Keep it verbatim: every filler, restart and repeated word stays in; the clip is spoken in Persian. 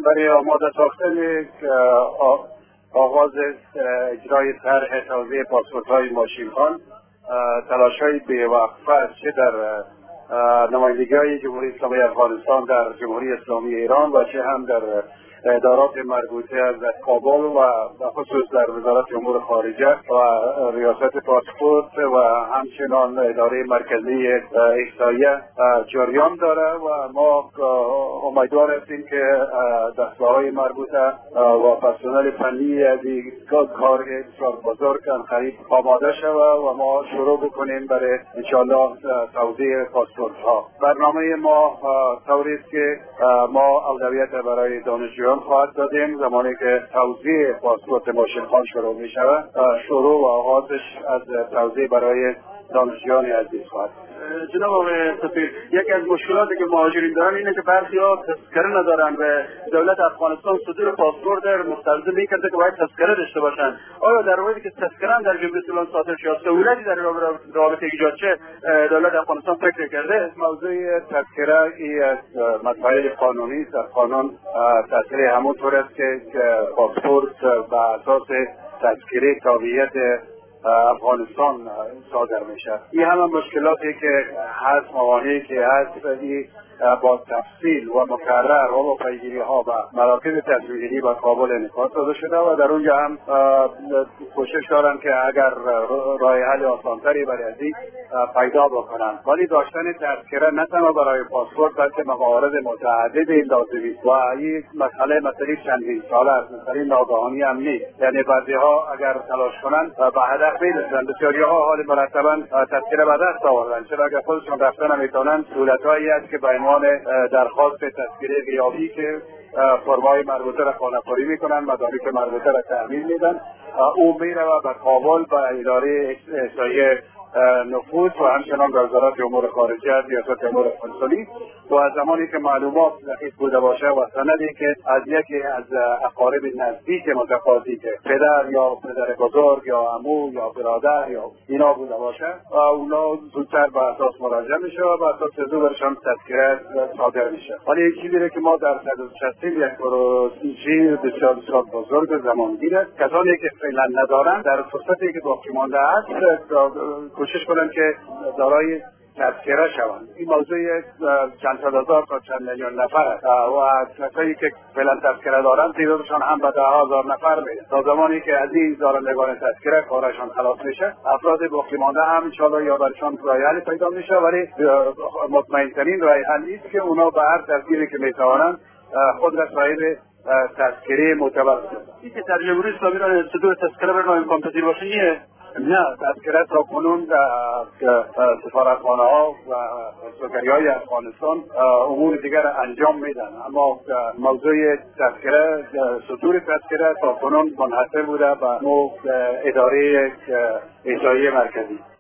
برای آماده ساختن آغاز اجرای طرح توزیع پاسپورت‌های ماشین‌خوان تلاش‌های بی‌وقفه است، چه در نمایندگی‌های جمهوری اسلامی افغانستان در جمهوری اسلامی ایران و چه هم در ادارات مربوطه از کابل و خصوص در وزارت امور خارجه و ریاست پاسپورت و همچنان اداره مرکزی احصایه جریان داره و ما امیدوار هستیم که دستگاه‌های مربوطه و پرسنل فنی دیگر کار بسیار بزرگ قریب آماده شود و ما شروع بکنیم برای انشاءالله توزیع پاسپورت ها. برنامه ما طوری است که ما اولویت برای دانشجویان خواهد دادیم. زمانی که توزیع پاسپورت ماشین‌خوان شروع می شود، شروع و آغازش از توزیع برای دانشجویان عزیز خواهد. جناب آقای سفیر، یکی از مشکلاتی که مهاجرین دارن اینه که برخی‌ها تذکره ندارن و دولت افغانستان صدور پاسپورت در مستلزم می‌کرده که باید تذکره داشته باشن. آیا در مورد که تذکره هم در جمهوری اسلامی صادر شد سهولتی در رابطه ایجاد چه دولت افغانستان فکر کرده؟ موضوع تذکره ای از مسائل قانونی است. در قانون تذکره همونطور است که پاسپورت بر اساس تذکره تابعیت افغانستان صادر میشه. این همه مشکلاتی که هست، موانعی که هست، این با تفصیل و مکرر و با پیگیری ها و مراکز تصمیم گیری با کابل انعکاس داده شده و در اونجا هم کوشش دارن که اگر راه حل آسانتری برای ازی پیدا بکنن. ولی داشتن تذکره نه تنها برای پاسپورت بلکه موارد متعددی لازمی و این مسئله مسئله چندین ساله است، مسئله ناگهانی هم نیست. یعنی بعضی ها اگر تلاش کنن به هدف برسن. بسیاری ها حال مرتبا تذکره به دست آوردن، چرا اگر خودشون رفتن نمیتونن دولت‌هایی است که به عنوان درخواست تذکره غیابی که فرمای مربوطه را خانه‌خواری میکنن، مدارک مربوطه را تأمین میدن، او میره و به کابل به اداره احصایه نفوذ و همچنان به وزارت امور خارجه ریاست امور کنسولی و زمانی که معلومات دقیق بوده باشه و سندی که از یکی از اقارب نزدیک متقاضی که پدر یا پدر بزرگ یا عمو یا برادر یا اینا بوده باشه و اونا زودتر به اساس مراجعه میشه و به اساس زودشان تذکره صادر میشه. ولی یک چیزی که ما در صد و شصت یک پروژه بسیار بسیار بزرگ زمانگیره، کسانی که فعلا ندارن در فرصتی که باقی مانده است کوشش کنن که دارای تذکره شوند. این موضوع چند صد هزار تا چند میلیون نفر است و کسایی که فعلا تذکره دارن تعدادشان هم به ده هزار نفر میره. تا زمانی که از این دارندگان تذکره کارشان خلاص میشه، افراد باقی مانده هم انشاءالله یا برشان راه حل پیدا میشه، ولی مطمئن ترین راه حل نیست که اونا به هر تدبیری که میتوانند خود را صاحب تذکره معتبر کنند. این که در جمهوری اسلامی را صدور تذکره بر امکان پذیر باشه نیه؟ نه، تذکره تا کنون سفارتخانه ها و سرکاری های افغانستان امور دیگر انجام میدن، اما موضوع تذکره صدور تذکره تا کنون منحصر بوده به اداره احصایه مرکزی.